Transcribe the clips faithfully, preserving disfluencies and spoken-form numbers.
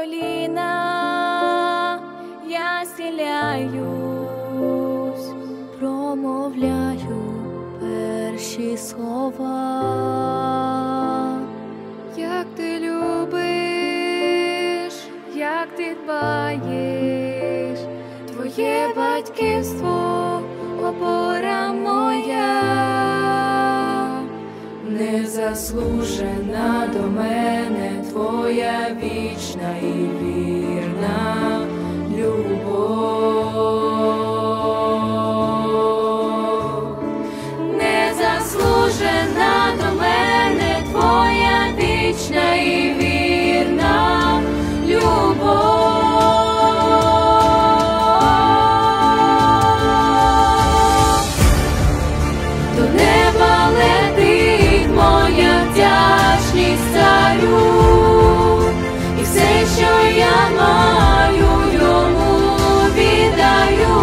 коліна, я схиляюсь, промовляю перші слова. Як ти любиш, як ти дбаєш, твоє батьківство — опора моя. Незаслужена до мене твоя вічна і вірна любов. Незаслужена до мене твоя вічна і вірна любов. До неба летить моя вдячність царю, і все, що я маю, йому віддаю.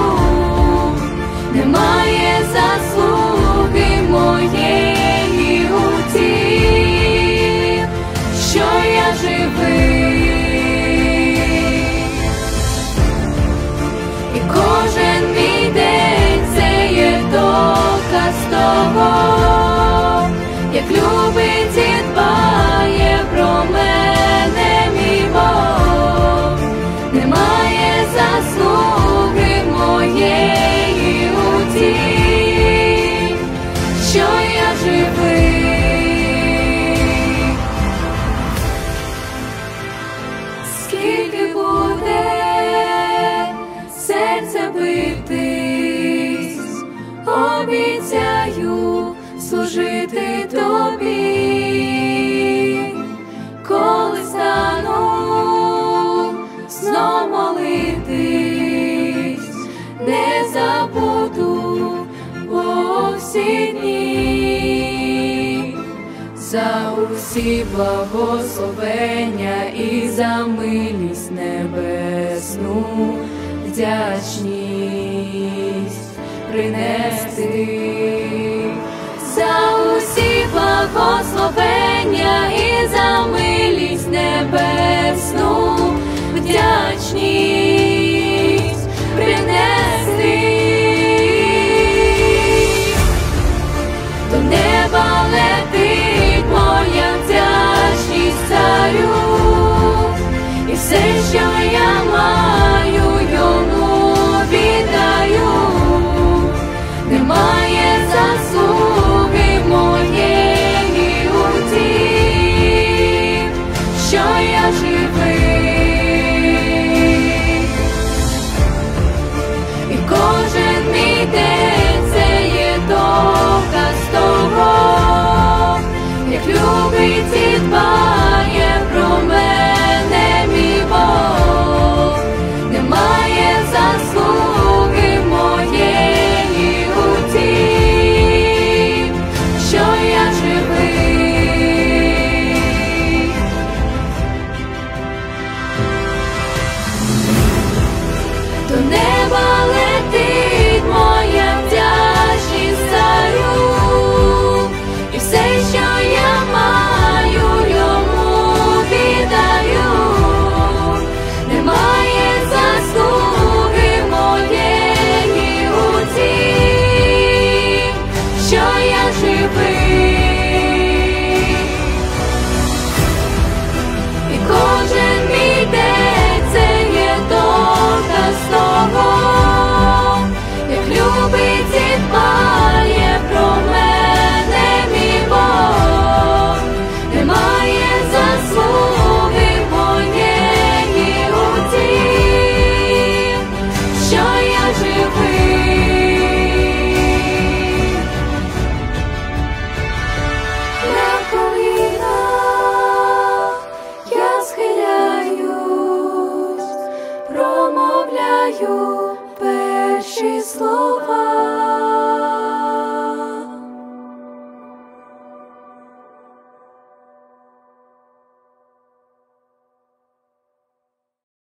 Немає заслуги моєї у тім, що я живий. І кожен мій день — це є доказ того, як любить і дбає про мене мій Бог. Немає заслуги моєї у тім, що я живий. Скільки буде серце битись, обіцяю служити тобі. Коли стану знов молитись, не забуду по всі дні. За усі благословення і за милість небесну вдячність принести. За усі благословення і за милість небесну вдячність принести. До неба летить моя вдячність царю, і все, що я маю, йому віддаю. Немає заслуги моєї у тім, що я живий. І кожен мій день — це є доказ того, як любить і дбає про мене мій Бог. Немає заслуги моєї у тім, що я живий. До неба летить моя вдячність царю, і все, що я маю, йому віддаю. Немає заслуги моєї у тім, що я живий. І кожен мій день — це є доказ того, як любить і дбає про мене мій Бог. Немає заслуги моєї у тім, що я живий. На коліна я схиляюсь, промовляю перші слова.